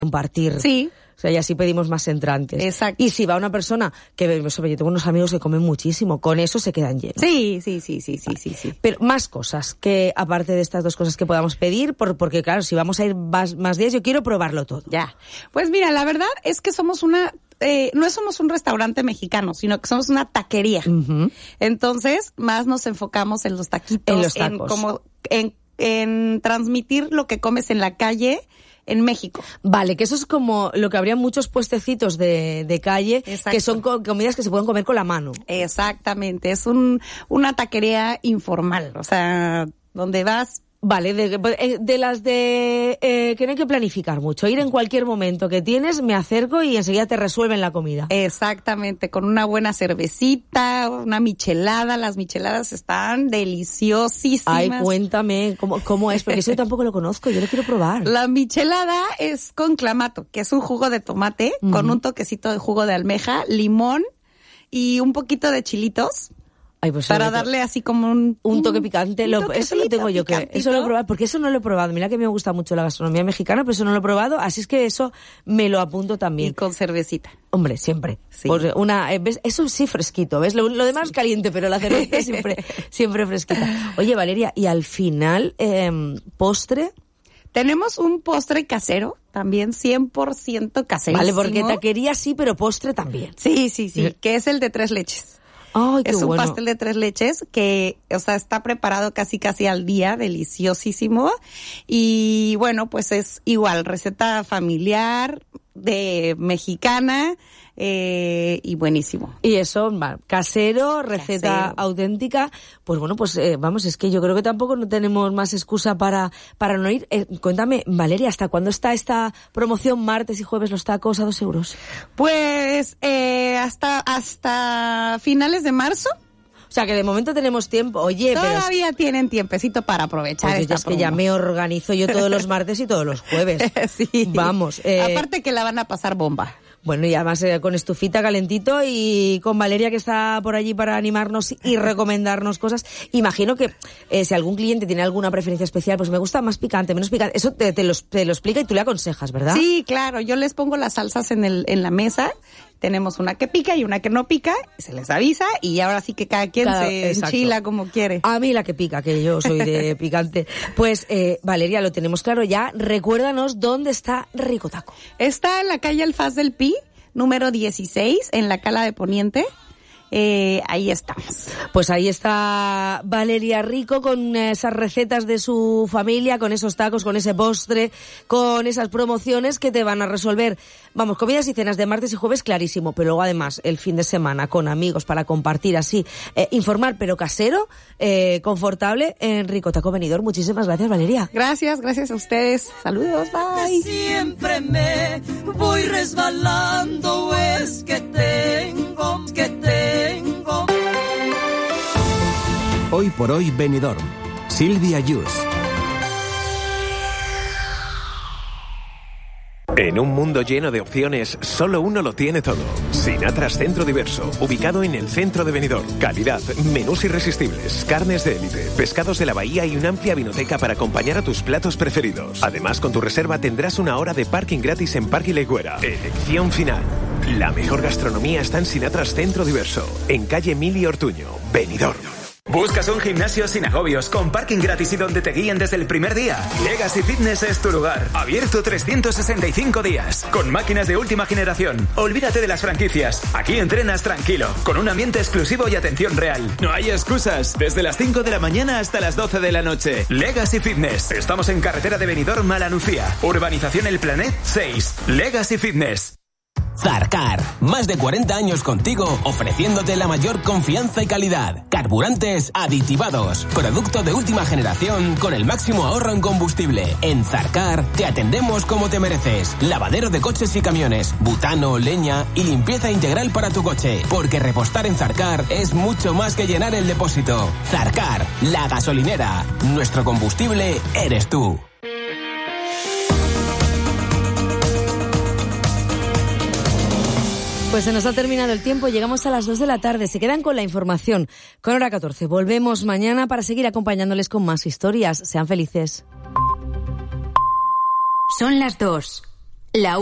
compartir. Sí. O sea, y así pedimos más entrantes. Exacto. Y si va una persona que, yo tengo unos amigos que comen muchísimo, con eso se quedan llenos. Sí. Pero más cosas que, aparte de estas dos cosas que podamos pedir, porque claro, si vamos a ir más días, yo quiero probarlo todo. Ya. Pues mira, la verdad es que somos no somos un restaurante mexicano, sino que somos una taquería. Uh-huh. Entonces, más nos enfocamos en los taquitos. En los tacos. En transmitir lo que comes en la calle en México. Vale, que eso es como lo que habría muchos puestecitos de calle. Exacto. Que son comidas que se pueden comer con la mano. Exactamente, es una taquería informal, o sea, donde vas... Vale, de las que no hay que planificar mucho, ir en cualquier momento que tienes, me acerco y enseguida te resuelven la comida. Exactamente, con una buena cervecita, una michelada, las micheladas están deliciosísimas. Ay, cuéntame, ¿cómo es? Porque eso yo tampoco lo conozco, yo lo quiero probar. La michelada es con clamato, que es un jugo de tomate, uh-huh, con un toquecito de jugo de almeja, limón y un poquito de chilitos. Ay, pues para darle así como un toque picante. Eso lo tengo yo que... Eso lo he probado, porque eso no lo he probado. Mira que me gusta mucho la gastronomía mexicana, pero eso no lo he probado, así es que eso me lo apunto también. Y con cervecita. Hombre, siempre. Sí. Pues ¿ves? Eso sí fresquito, ¿ves? Lo demás sí, caliente, pero la cerveza siempre fresquita. Oye, Valeria, y al final, postre... Tenemos un postre casero, también 100% casero. Vale, porque taquería sí, pero postre también. Sí, que es el de 3 leches. Ay, qué es un bueno. pastel de 3 leches que, o sea, está preparado casi al día, deliciosísimo. Y bueno, pues es igual, receta familiar, mexicana, y buenísimo. Y eso, casero, receta auténtica. Pues bueno, pues vamos, es que yo creo que tampoco no tenemos más excusa para no ir. Cuéntame, Valeria, ¿hasta cuándo está esta promoción martes y jueves los tacos a 2 euros? Pues hasta finales de marzo. O sea, que de momento tenemos tiempo. Oye, todavía tienen tiempecito para aprovechar esta es que ya me organizo yo todos los martes y todos los jueves. Sí. Vamos. Aparte que la van a pasar bomba. Bueno, y además con estufita calentito y con Valeria que está por allí para animarnos y recomendarnos cosas. Imagino que si algún cliente tiene alguna preferencia especial, pues me gusta más picante, menos picante. Eso te lo explica y tú le aconsejas, ¿verdad? Sí, claro. Yo les pongo las salsas en la mesa. Tenemos una que pica y una que no pica, se les avisa y ahora sí que cada quien se enchila como quiere. A mí la que pica, que yo soy de picante. Pues, Valeria, lo tenemos claro ya. Recuérdanos dónde está Rico Taco. Está en la calle Alfaz del Pi, número 16, en la Cala de Poniente. Ahí estamos. Pues ahí está Valeria Rico con esas recetas de su familia, con esos tacos, con ese postre, con esas promociones que te van a resolver, vamos, comidas y cenas de martes y jueves clarísimo, pero luego además el fin de semana con amigos para compartir así, informal pero casero, confortable en Rico Taco Benidorm. Muchísimas gracias, Valeria. Gracias a ustedes. Saludos, bye. Siempre me voy resbalando, es que tengo. Hoy por hoy Benidorm. Silvia Yus. En un mundo lleno de opciones, solo uno lo tiene todo. Sinatras Centro Diverso, ubicado en el centro de Benidorm. Calidad, menús irresistibles, carnes de élite, pescados de la bahía y una amplia vinoteca para acompañar a tus platos preferidos. Además, con tu reserva tendrás 1 hora de parking gratis en Parque Legüera. Elección final. La mejor gastronomía está en Sinatras Centro Diverso, en calle Emilio Ortuño, Benidorm. ¿Buscas un gimnasio sin agobios, con parking gratis y donde te guíen desde el primer día? Legacy Fitness es tu lugar. Abierto 365 días. Con máquinas de última generación. Olvídate de las franquicias. Aquí entrenas tranquilo, con un ambiente exclusivo y atención real. No hay excusas. Desde las 5 de la mañana hasta las 12 de la noche. Legacy Fitness. Estamos en carretera de Benidorm a La Nucía. Urbanización El Planet 6. Legacy Fitness. Zarcar, más de 40 años contigo, ofreciéndote la mayor confianza y calidad. Carburantes aditivados, producto de última generación con el máximo ahorro en combustible. En Zarcar te atendemos como te mereces. Lavadero de coches y camiones, butano, leña y limpieza integral para tu coche. Porque repostar en Zarcar es mucho más que llenar el depósito. Zarcar, la gasolinera. Nuestro combustible eres tú. Pues se nos ha terminado el tiempo, llegamos a las 2 de la tarde. Se quedan con la información, con Hora 14. Volvemos mañana para seguir acompañándoles con más historias. Sean felices. Son las 2. La